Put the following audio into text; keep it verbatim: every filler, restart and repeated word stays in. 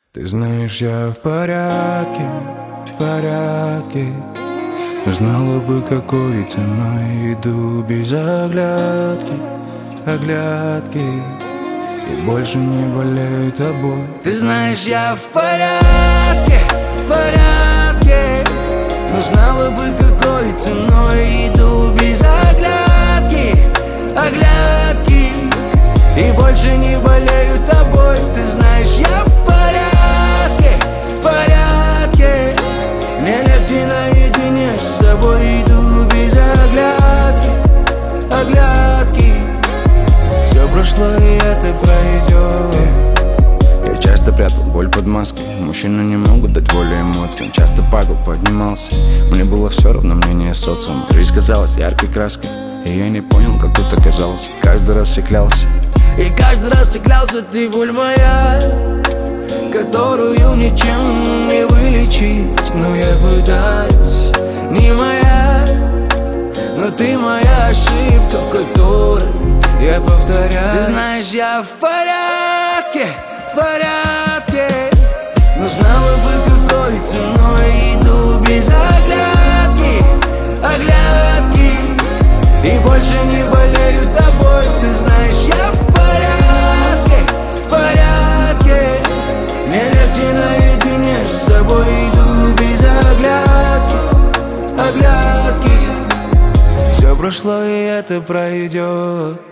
Ты знаешь, я в порядке, в порядке. Знала бы, какой ценой иду без оглядки, оглядки. И больше не болею тобой. Ты знаешь, я в порядке, в порядке. Но знала бы, какой ценой иду без оглядки, оглядки. И больше не болею тобой. Ты знаешь, я в порядке, в порядке. Мне легче наедине с собой, иду без оглядки, оглядки. Все прошло, и это пройдет. Я часто прятал боль под маской. Мужчины не могут дать волю эмоциям. Часто падал, поднимался. Мне было все равно мнение социума. Жизнь казалась яркой краской, и я не понял, как тут оказался. Каждый раз я клялся. И каждый раз я клялся, ты боль моя, которую ничем не вылечить. Но я пытаюсь, не моя. Но ты моя ошибка, в которой я повторяю. Ты знаешь, я в порядке, в порядке. Но знала бы, какой ценой иду без оглядки, оглядки. И больше не болею тобой. Ты знаешь, я в порядке, в порядке. Мне легче наедине с собой, иду без оглядки, оглядки. Все прошло, и это пройдет.